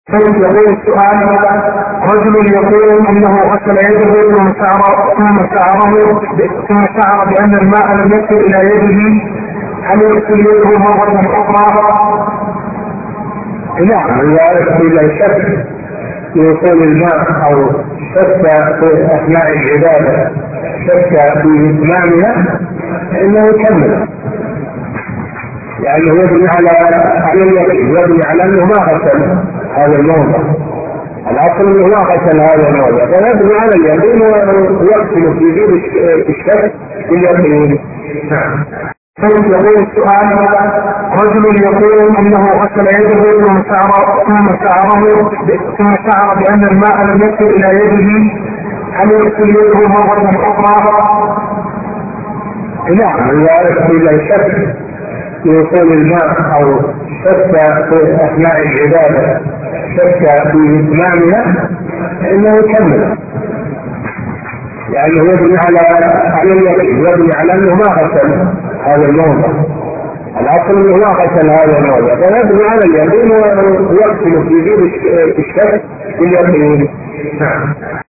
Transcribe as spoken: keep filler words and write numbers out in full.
يقول السؤال: رجل يقول انه غسل يده ثم شعر ثم شعره ثم شعر بان الماء لم يصل الى يده، هل يغسل يده مرة اخرى؟ نعم، اذا شك في وصول الماء او شك في اثناء العباده شك في اتمامها فانه يكمل، لانه يبني على على اليقين، يبني على انه ما غسل هذا الموضع، الاصل انه ما غسل هذا الموضع، فيبني على اليقين ويغسل في جيب الشك باليقين. نعم. يقول السؤال: رجل يقول انه غسل يده ثم شعر ثم شعره ثم شعر بان الماء لم يصل الى يده، هل يغسل يده مرة اخرى؟ نعم، اذا شك في وصول الماء او شك في اثناء العباده شك في اتمامها فانه يكمل، لانه يبني على على اليقين، يبني على انه ما غسل هذا الموضع، الاصل انه ما غسل هذا الموضع، فيبني على اليقين ويغسل في جيب الشك باليقين. نعم.